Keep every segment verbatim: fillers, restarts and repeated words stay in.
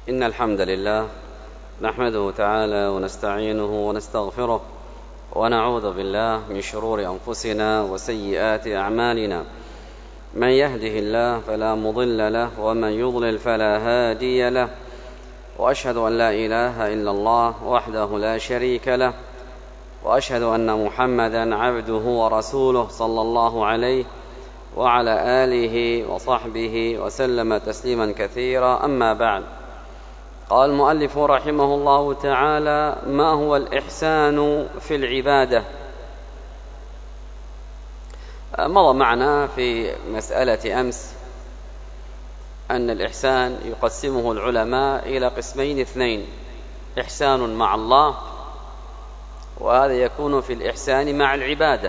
إن الحمد لله نحمده تعالى ونستعينه ونستغفره ونعوذ بالله من شرور أنفسنا وسيئات أعمالنا. من يهده الله فلا مضل له ومن يضلل فلا هادي له، وأشهد أن لا إله إلا الله وحده لا شريك له، وأشهد أن محمدا عبده ورسوله صلى الله عليه وعلى آله وصحبه وسلم تسليما كثيرا. أما بعد، قال المؤلف رحمه الله تعالى: ما هو الإحسان في العبادة؟ مضى معنا في مسألة أمس أن الإحسان يقسمه العلماء إلى قسمين اثنين: إحسان مع الله، وهذا يكون في الإحسان مع العبادة،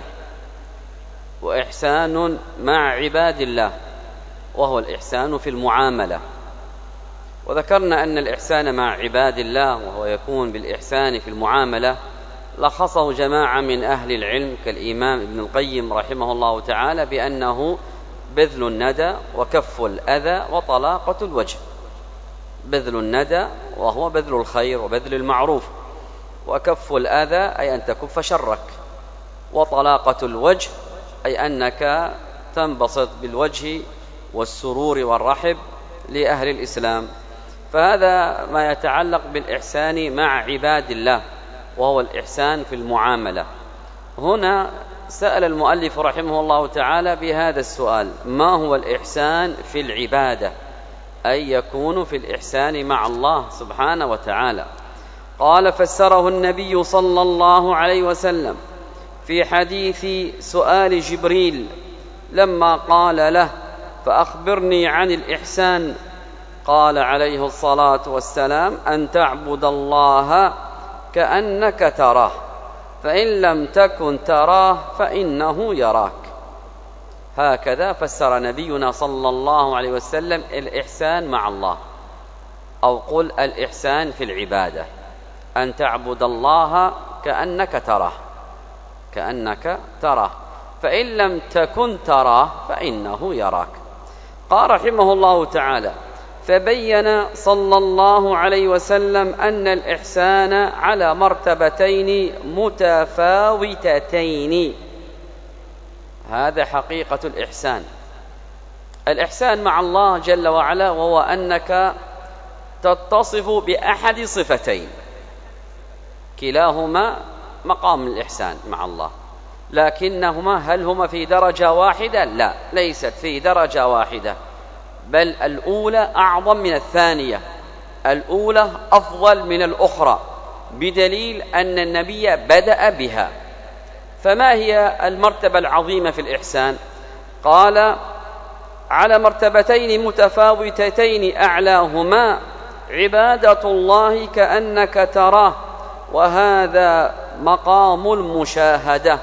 وإحسان مع عباد الله، وهو الإحسان في المعاملة. وذكرنا أن الإحسان مع عباد الله وهو يكون بالإحسان في المعاملة لخصه جماعة من أهل العلم كالإمام ابن القيم رحمه الله تعالى بأنه بذل الندى وكف الأذى وطلاقة الوجه. بذل الندى وهو بذل الخير وبذل المعروف، وكف الأذى أي أن تكف شرك، وطلاقة الوجه أي أنك تنبسط بالوجه والسرور والرحب لأهل الإسلام. فهذا ما يتعلق بالإحسان مع عباد الله، وهو الإحسان في المعاملة. هنا سأل المؤلف رحمه الله تعالى بهذا السؤال: ما هو الإحسان في العبادة؟ أي يكون في الإحسان مع الله سبحانه وتعالى. قال: فسره النبي صلى الله عليه وسلم في حديث سؤال جبريل لما قال له: فأخبرني عن الإحسان. قال عليه الصلاة والسلام: أن تعبد الله كأنك تراه، فإن لم تكن تراه فإنه يراك. هكذا فسر نبينا صلى الله عليه وسلم الإحسان مع الله، أو قل الإحسان في العبادة: أن تعبد الله كأنك تراه، كأنك تراه، فإن لم تكن تراه فإنه يراك. قال رحمه الله تعالى: فبين صلى الله عليه وسلم أن الإحسان على مرتبتين متفاوتتين. هذا حقيقة الإحسان. الإحسان مع الله جل وعلا وهو أنك تتصف بأحد صفتين، كلاهما مقام الإحسان مع الله، لكنهما هل هما في درجة واحدة؟ لا، ليست في درجة واحدة، بل الأولى أعظم من الثانية، الأولى أفضل من الأخرى، بدليل أن النبي بدأ بها. فما هي المرتبة العظيمة في الإحسان؟ قال: على مرتبتين متفاوتتين، أعلاهما عبادة الله كأنك تراه، وهذا مقام المشاهدة.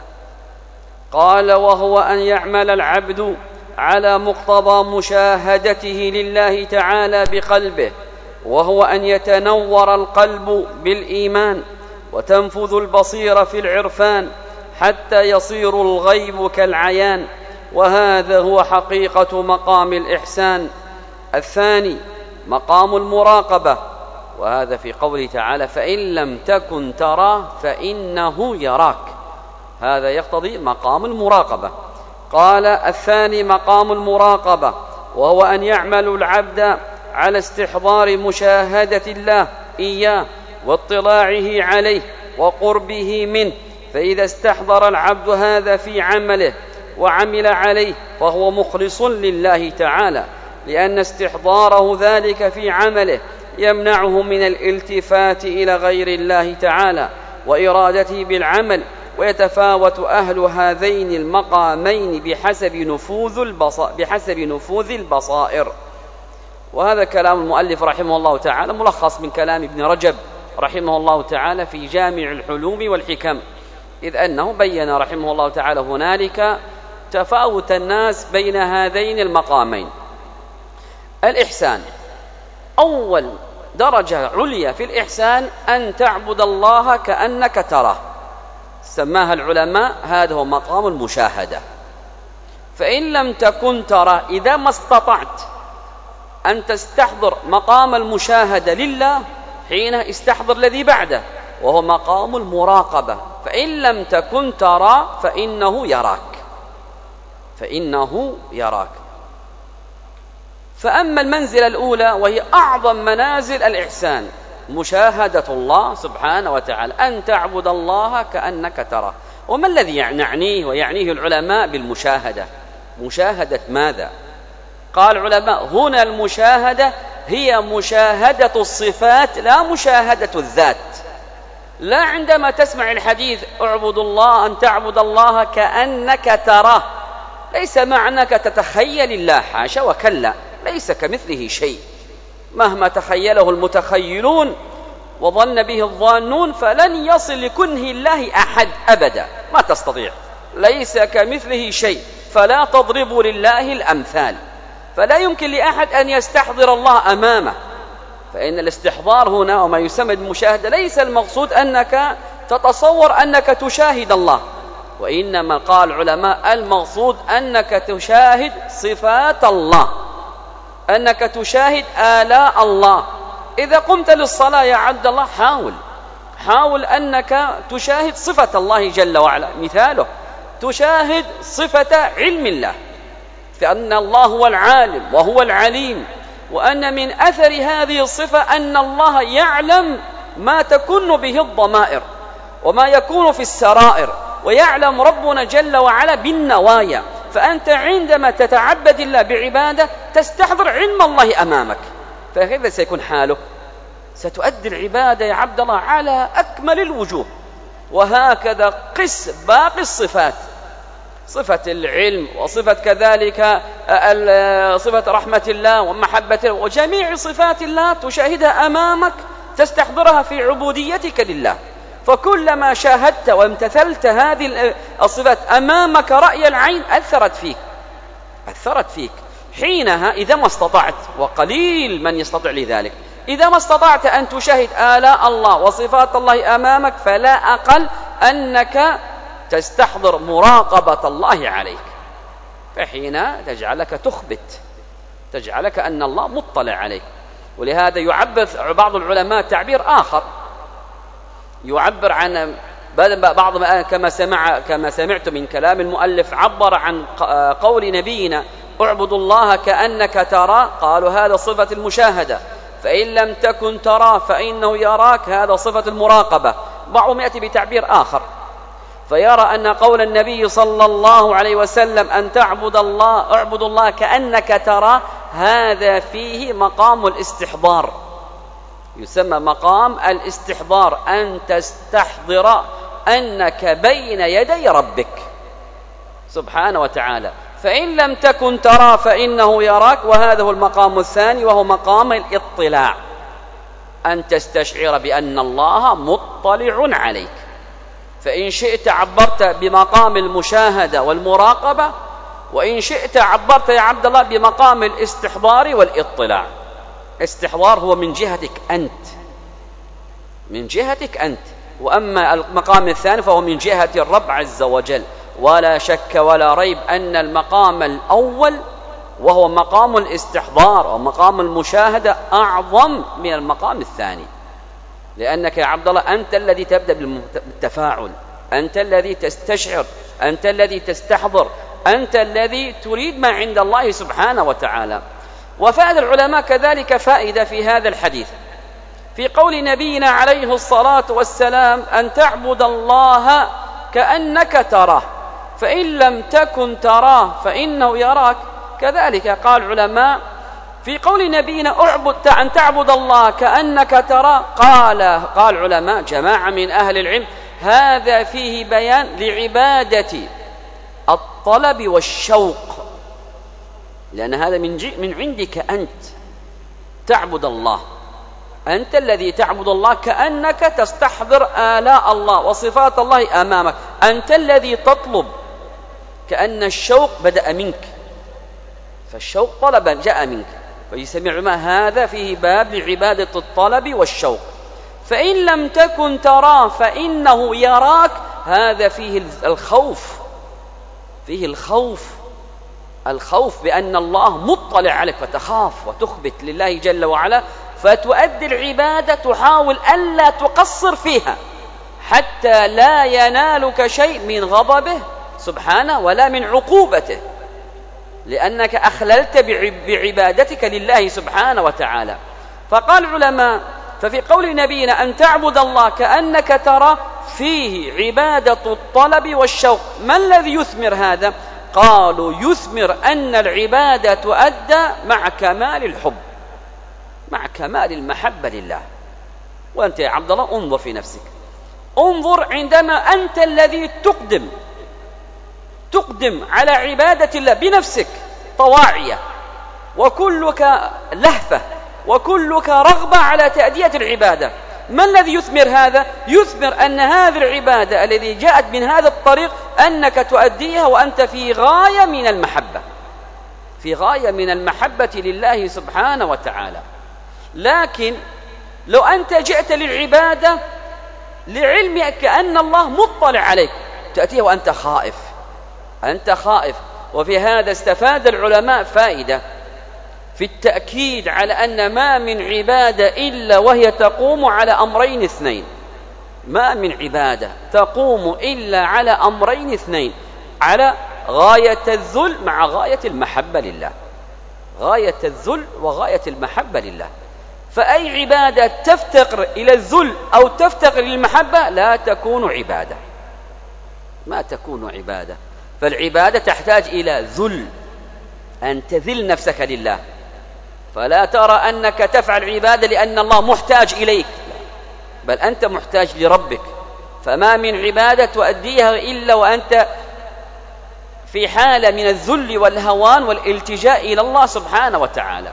قال: وهو أن يعمل العبد على مقتضى مشاهدته لله تعالى بقلبه، وهو أن يتنور القلب بالإيمان وتنفذ البصيرة في العرفان حتى يصير الغيب كالعيان، وهذا هو حقيقة مقام الإحسان. الثاني مقام المراقبة، وهذا في قوله تعالى: فإن لم تكن تراه فإنه يراك. هذا يقتضي مقام المراقبة. قال: الثاني مقام المراقبة، وهو أن يعمل العبد على استحضار مشاهدة الله إياه واطلاعه عليه وقربه منه، فإذا استحضر العبد هذا في عمله وعمل عليه فهو مخلص لله تعالى، لأن استحضاره ذلك في عمله يمنعه من الالتفات إلى غير الله تعالى وإرادته بالعمل. ويتفاوت أهل هذين المقامين بحسب نفوذ البصائر, بحسب نفوذ البصائر. وهذا كلام المؤلف رحمه الله تعالى ملخص من كلام ابن رجب رحمه الله تعالى في جامع الحلوم والحكم، إذ أنه بين رحمه الله تعالى هنالك تفاوت الناس بين هذين المقامين. الإحسان، أول درجة عليا في الإحسان أن تعبد الله كأنك تراه، سماها العلماء هذا هو مقام المشاهدة. فإن لم تكن ترى، إذا ما استطعت أن تستحضر مقام المشاهدة لله، حين استحضر الذي بعده وهو مقام المراقبة. فإن لم تكن ترى فإنه يراك، فإنه يراك. فأما المنزلة الأولى وهي أعظم منازل الإحسان، مشاهدة الله سبحانه وتعالى، أن تعبد الله كأنك تراه. وما الذي نعنيه ويعنيه العلماء بالمشاهدة؟ مشاهدة ماذا؟ قال العلماء هنا المشاهدة هي مشاهدة الصفات لا مشاهدة الذات. لا عندما تسمع الحديث اعبد الله أن تعبد الله كأنك تراه، ليس معناك تتخيل الله، حاشا وكلا، ليس كمثله شيء، مهما تخيله المتخيلون وظن به الظانون فلن يصل لكنه الله أحد أبدا، ما تستطيع، ليس كمثله شيء. فلا تضربوا لله الأمثال، فلا يمكن لأحد أن يستحضر الله أمامه. فإن الاستحضار هنا وما يسمى بالمشاهدة ليس المقصود أنك تتصور أنك تشاهد الله، وإنما قال العلماء المقصود أنك تشاهد صفات الله، أنك تشاهد آلاء الله. إذا قمت للصلاة يا عبد الله حاول حاول أنك تشاهد صفة الله جل وعلا. مثاله تشاهد صفة علم الله، فأن الله هو العالم وهو العليم، وأن من أثر هذه الصفة أن الله يعلم ما تكن به الضمائر وما يكون في السرائر، ويعلم ربنا جل وعلا بالنوايا. فأنت عندما تتعبد الله بعبادة تستحضر علم الله أمامك، فكيف سيكون حالك؟ ستؤدي العبادة يا عبد الله على أكمل الوجوه. وهكذا قس باقي الصفات، صفة العلم وصفة كذلك صفة رحمة الله ومحبة الله وجميع صفات الله تشاهدها أمامك، تستحضرها في عبوديتك لله. فكلما شاهدت وامتثلت هذه الصفات أمامك رأي العين أثرت فيك أثرت فيك حينها إذا ما استطعت، وقليل من يستطيع لذلك، إذا ما استطعت أن تشاهد آلاء الله وصفات الله أمامك فلا أقل أنك تستحضر مراقبة الله عليك، فحين تجعلك تخبت، تجعلك أن الله مطلع عليك. ولهذا يعبر بعض العلماء تعبير آخر، يعبر عن بعض ما كما سمع كما سمعت من كلام المؤلف، عبر عن قول نبينا اعبدوا الله كأنك ترى، قالوا هذا صفة المشاهدة، فإن لم تكن ترى فإنه يراك، هذا صفة المراقبة. بعضهم يأتي بتعبير آخر فيرى أن قول النبي صلى الله عليه وسلم أن تعبد الله اعبد الله كأنك ترى، هذا فيه مقام الاستحضار، يسمى مقام الاستحضار، أن تستحضر أنك بين يدي ربك سبحانه وتعالى. فإن لم تكن ترى فإنه يراك، وهذا هو المقام الثاني وهو مقام الاطلاع، أن تستشعر بأن الله مطلع عليك. فإن شئت عبرت بمقام المشاهدة والمراقبة، وإن شئت عبرت يا عبد الله بمقام الاستحضار والاطلاع. استحضار هو من جهتك أنت، من جهتك أنت، وأما المقام الثاني فهو من جهة الرب عز وجل. ولا شك ولا ريب أن المقام الأول وهو مقام الاستحضار ومقام المشاهدة أعظم من المقام الثاني، لأنك يا عبد الله أنت الذي تبدأ بالتفاعل، أنت الذي تستشعر، أنت الذي تستحضر، أنت الذي تريد ما عند الله سبحانه وتعالى. وفائد العلماء كذلك فائدة في هذا الحديث في قول نبينا عليه الصلاة والسلام أن تعبد الله كأنك تراه، فإن لم تكن تراه فإنه يراك. كذلك قال العلماء في قول نبينا اعبد أن تعبد الله كأنك تراه، قال قال العلماء جماعة من أهل العلم هذا فيه بيان لعبادة الطلب والشوق، لأن هذا من من عندك أنت تعبد الله، أنت الذي تعبد الله كأنك تستحضر آلاء الله وصفات الله أمامك، أنت الذي تطلب، كأن الشوق بدأ منك، فالشوق طلبا جاء منك. فيسمع العلماء هذا فيه باب لعبادة الطلب والشوق. فإن لم تكن تراه فإنه يراك، هذا فيه الخوف، فيه الخوف الخوف بأن الله مطلع عليك فتخاف وتخبت لله جل وعلا، فتؤدي العبادة تحاول ألا تقصر فيها حتى لا ينالك شيء من غضبه سبحانه ولا من عقوبته، لأنك أخللت بعبادتك لله سبحانه وتعالى. فقال العلماء: ففي قول نبينا أن تعبد الله كأنك ترى فيه عبادة الطلب والشوق. ما الذي يثمر هذا؟ قالوا: يثمر أن العبادة تؤدى مع كمال الحب، مع كمال المحبة لله. وأنت يا عبد الله انظر في نفسك، انظر عندما أنت الذي تقدم تقدم على عبادة الله بنفسك طواعية، وكلك لهفة وكلك رغبة على تأدية العبادة. ما الذي يثمر هذا؟ يثمر أن هذه العبادة الذي جاءت من هذا الطريق أنك تؤديها وأنت في غاية من المحبة، في غاية من المحبة لله سبحانه وتعالى. لكن لو أنت جئت للعبادة لعلمك أن الله مطلع عليك، تأتيه وأنت خائف، أنت خائف. وفي هذا استفاد العلماء فائدة في التأكيد على أن ما من عبادة إلا وهي تقوم على أمرين اثنين. ما من عبادة تقوم إلا على أمرين اثنين، على غاية الذل مع غاية المحبة لله، غاية الذل وغاية المحبة لله. فأي عبادة تفتقر إلى الذل أو تفتقر للمحبة لا تكون عبادة، ما تكون عبادة. فالعبادة تحتاج إلى ذل، أن تذل نفسك لله، فلا ترى أنك تفعل عبادة لأن الله محتاج إليك، بل أنت محتاج لربك. فما من عبادة تؤديها إلا وأنت في حالة من الذل والهوان والالتجاء إلى الله سبحانه وتعالى.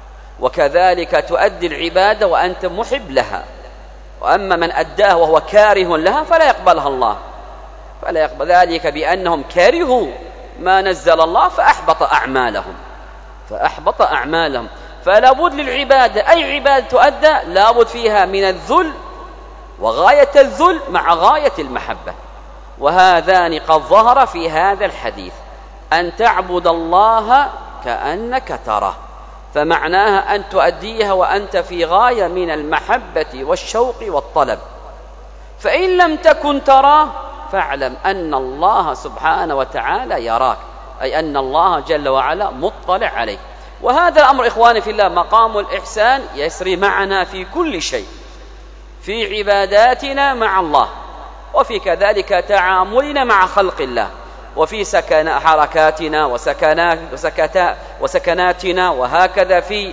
وكذلك تؤدي العبادة وأنت محب لها، وأما من أداها وهو كاره لها فلا يقبلها الله، فلا يقبل ذلك بأنهم كرهوا ما نزل الله فأحبط أعمالهم فأحبط أعمالهم فلا بد للعبادة، أي عبادة تؤدى لا بد فيها من الذل وغاية الذل مع غاية المحبة. وهذان قد ظهر في هذا الحديث: أن تعبد الله كأنك تراه، فمعناها أن تؤديها وأنت في غاية من المحبة والشوق والطلب. فإن لم تكن تراه فاعلم أن الله سبحانه وتعالى يراك، أي أن الله جل وعلا مطلع عليك. وهذا الأمر إخواني في الله مقام الإحسان يسري معنا في كل شيء، في عباداتنا مع الله، وفي كذلك تعاملنا مع خلق الله، وفي سكن حركاتنا وسكنات وسكتا وسكناتنا، وهكذا في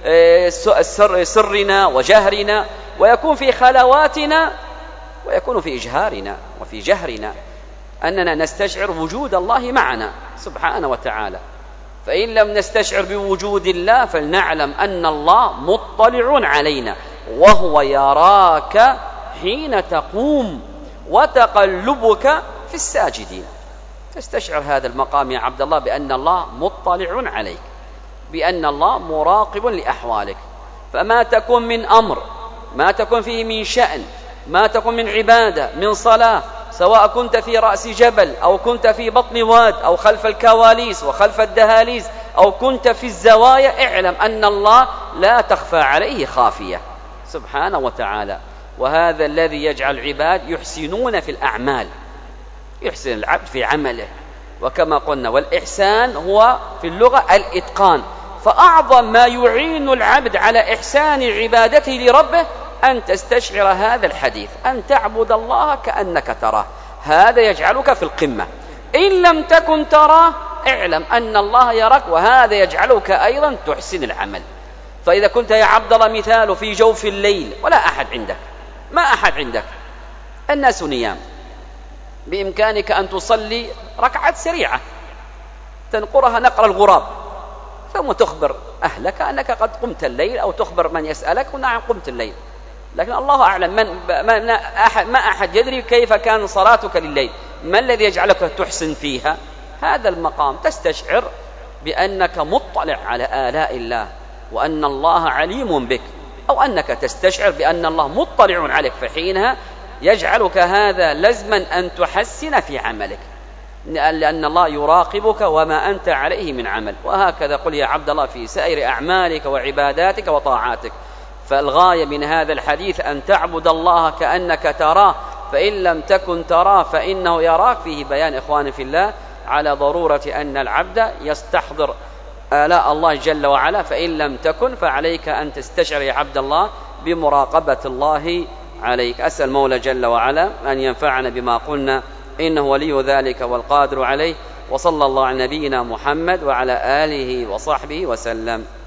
سر سرنا وجهرنا، ويكون في خلواتنا، ويكون في إجهارنا وفي جهرنا، أننا نستشعر وجود الله معنا سبحانه وتعالى. فإن لم نستشعر بوجود الله فلنعلم أن الله مطلع علينا، وهو يراك حين تقوم وتقلبك في الساجدين. تستشعر هذا المقام يا عبد الله بأن الله مطلع عليك، بأن الله مراقب لأحوالك. فما تكون من أمر، ما تكون فيه من شأن، ما تكون من عبادة، من صلاة، سواء كنت في رأس جبل أو كنت في بطن واد أو خلف الكواليس وخلف الدهاليز أو كنت في الزوايا، اعلم أن الله لا تخفى عليه خافية سبحانه وتعالى. وهذا الذي يجعل العباد يحسنون في الأعمال، يحسن العبد في عمله. وكما قلنا والإحسان هو في اللغة الإتقان، فأعظم ما يعين العبد على إحسان عبادته لربه أن تستشعر هذا الحديث، أن تعبد الله كأنك تراه، هذا يجعلك في القمة. إن لم تكن تراه اعلم أن الله يراك، وهذا يجعلك أيضا تحسن العمل. فإذا كنت يا عبد الله مثال في جوف الليل ولا أحد عندك، ما أحد عندك، الناس نيام، بإمكانك أن تصلي ركعات سريعة تنقرها نقر الغراب، ثم تخبر أهلك أنك قد قمت الليل، أو تخبر من يسألك نعم قمت الليل. لكن الله أعلم، من ما أحد, ما أحد يدري كيف كان صلاتك لليل، ما الذي يجعلك تحسن فيها؟ هذا المقام تستشعر بأنك مطلع على آلاء الله وأن الله عليم بك، أو أنك تستشعر بأن الله مطلع عليك، فحينها يجعلك هذا لزما أن تحسن في عملك. لأن الله يراقبك وما أنت عليه من عمل. وهكذا قل يا عبد الله في سائر أعمالك وعباداتك وطاعاتك. فالغاية من هذا الحديث أن تعبد الله كأنك تراه، فإن لم تكن تراه فإنه يراك. فيه بيان إخواني في الله على ضرورة أن العبد يستحضر آلاء الله جل وعلا، فإن لم تكن فعليك أن تستشعر يا عبد الله بمراقبة الله عليك. أسأل المولى جل وعلا أن ينفعنا بما قلنا، إنه ولي ذلك والقادر عليه. وصلى الله على نبينا محمد وعلى آله وصحبه وسلم.